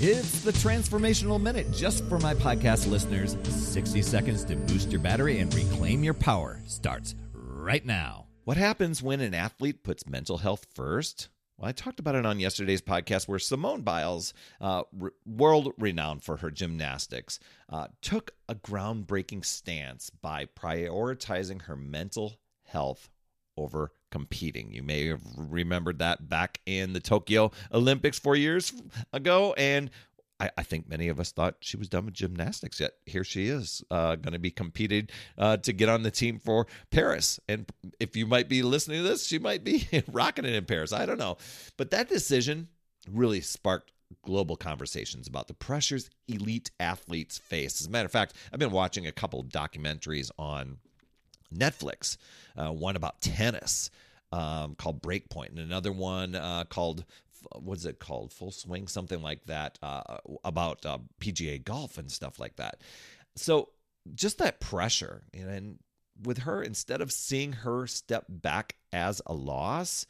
It's the Transformational Minute, just for my podcast listeners. 60 seconds to boost your battery and reclaim your power starts right now. What happens when an athlete puts mental health first? Well, I talked about it on yesterday's podcast where Simone Biles, world renowned for her gymnastics, took a groundbreaking stance by prioritizing her mental health over competing. You may have remembered that back in the Tokyo Olympics 4 years ago, and I think many of us thought she was done with gymnastics, yet here she is going to be competing to get on the team for Paris. And if you might be listening to this, she might be rocking it in Paris. I don't know. But that decision really sparked global conversations about the pressures elite athletes face. As a matter of fact, I've been watching a couple of documentaries on Netflix, one about tennis called Breakpoint, and another one called, what's it called? Full Swing, something like that, about PGA golf and stuff like that. So just that pressure, and with her, instead of seeing her step back as a loss,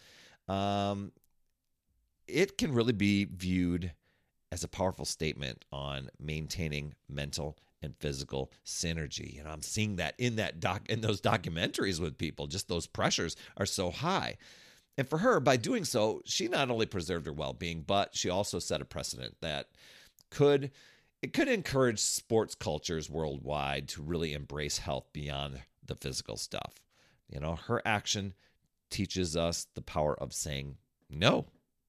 it can really be viewed as a powerful statement on maintaining mental and physical synergy. I'm seeing that in those documentaries with people. Just those pressures are so high. And for her, by doing so, she not only preserved her well-being, but she also set a precedent that could encourage sports cultures worldwide to really embrace health beyond the physical stuff. Her action teaches us the power of saying no,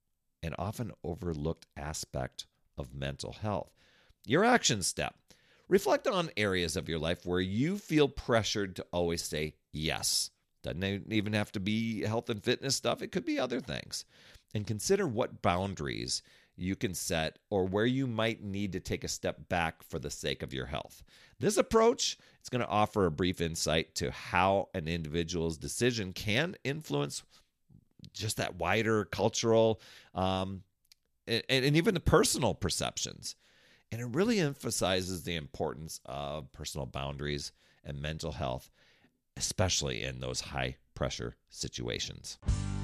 an often overlooked aspect of mental health. Your action step. Reflect on areas of your life where you feel pressured to always say yes. Doesn't even have to be health and fitness stuff. It could be other things. And consider what boundaries you can set or where you might need to take a step back for the sake of your health. This approach is going to offer a brief insight to how an individual's decision can influence just that wider cultural and even the personal perceptions. And it really emphasizes the importance of personal boundaries and mental health, especially in those high-pressure situations.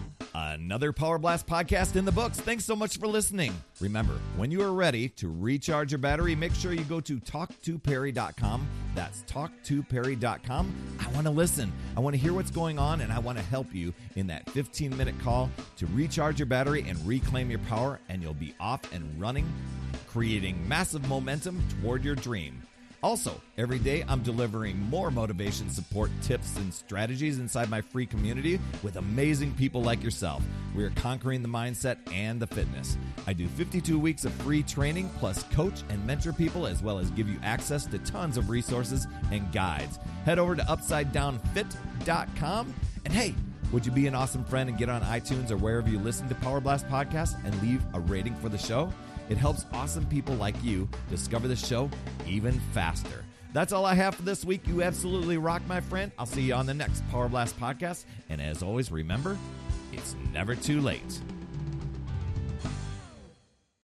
Another Power Blast podcast in the books. Thanks so much for listening. Remember, when you are ready to recharge your battery, make sure you go to talktoperry.com. That's talktoperry.com. I want to listen. I want to hear what's going on, and I want to help you in that 15-minute call to recharge your battery and reclaim your power, and you'll be off and running, creating massive momentum toward your dream. Also, every day I'm delivering more motivation, support, tips, and strategies inside my free community with amazing people like yourself. We are conquering the mindset and the fitness. I do 52 weeks of free training, plus coach and mentor people, as well as give you access to tons of resources and guides. Head over to UpsideDownFit.com. And hey, would you be an awesome friend and get on iTunes or wherever you listen to Power Blast podcasts and leave a rating for the show? It helps awesome people like you discover the show even faster. That's all I have for this week. You absolutely rock, my friend. I'll see you on the next Power Blast podcast. And as always, remember, it's never too late